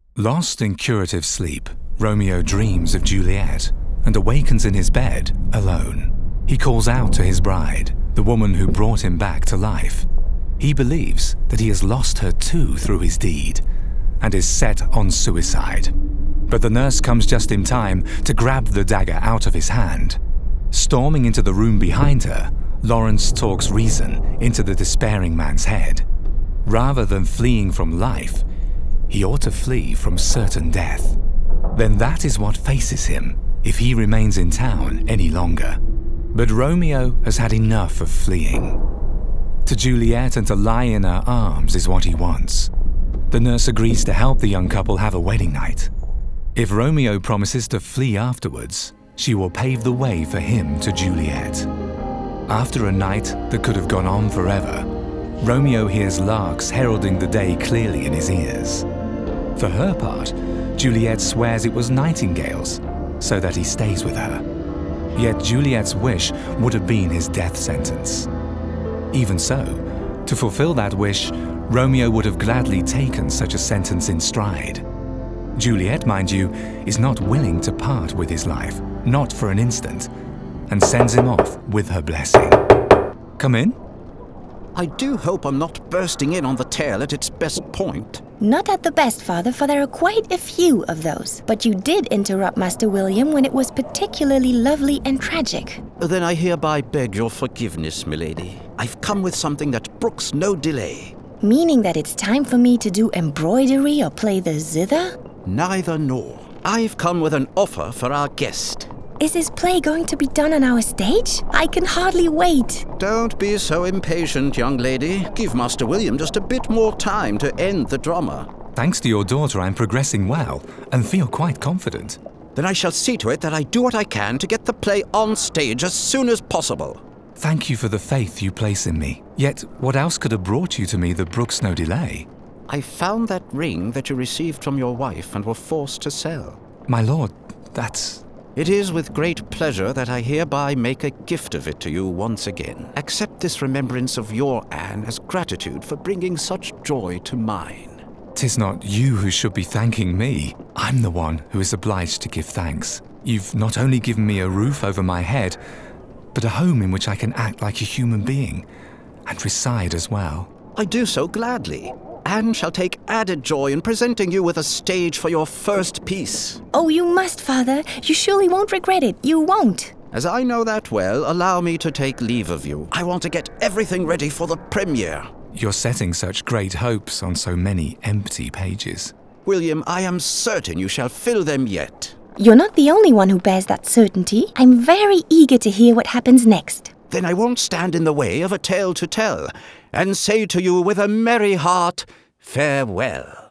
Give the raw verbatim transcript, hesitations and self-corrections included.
Lost in curative sleep, Romeo dreams of Juliet and awakens in his bed alone. He calls out to his bride, the woman who brought him back to life. He believes that he has lost her too through his deed and is set on suicide. But the nurse comes just in time to grab the dagger out of his hand. Storming into the room behind her, Lawrence talks reason into the despairing man's head. Rather than fleeing from life, he ought to flee from certain death. Then that is what faces him if he remains in town any longer. But Romeo has had enough of fleeing. To Juliet and to lie in her arms is what he wants. The nurse agrees to help the young couple have a wedding night. If Romeo promises to flee afterwards, she will pave the way for him to Juliet. After a night that could have gone on forever, Romeo hears larks heralding the day clearly in his ears. For her part, Juliet swears it was nightingales, so that he stays with her. Yet Juliet's wish would have been his death sentence. Even so, to fulfill that wish, Romeo would have gladly taken such a sentence in stride. Juliet, mind you, is not willing to part with his life, not for an instant, and sends him off with her blessing. Come in. I do hope I'm not bursting in on the tale at its best point. Not at the best, Father, for there are quite a few of those. But you did interrupt Master William when it was particularly lovely and tragic. Then I hereby beg your forgiveness, milady. I've come with something that brooks no delay. Meaning that it's time for me to do embroidery or play the zither? Neither nor. I've come with an offer for our guest. Is this play going to be done on our stage? I can hardly wait. Don't be so impatient, young lady. Give Master William just a bit more time to end the drama. Thanks to your daughter, I'm progressing well and feel quite confident. Then I shall see to it that I do what I can to get the play on stage as soon as possible. Thank you for the faith you place in me. Yet, what else could have brought you to me that brooks no delay? I found that ring that you received from your wife and were forced to sell. My lord, that's... It is with great pleasure that I hereby make a gift of it to you once again. Accept this remembrance of your Anne as gratitude for bringing such joy to mine. 'Tis not you who should be thanking me. I'm the one who is obliged to give thanks. You've not only given me a roof over my head, but a home in which I can act like a human being, and reside as well. I do so gladly. Anne shall take added joy in presenting you with a stage for your first piece. Oh, you must, Father. You surely won't regret it. You won't. As I know that well, allow me to take leave of you. I want to get everything ready for the premiere. You're setting such great hopes on so many empty pages. William, I am certain you shall fill them yet. You're not the only one who bears that certainty. I'm very eager to hear what happens next. Then I won't stand in the way of a tale to tell, and say to you with a merry heart, farewell.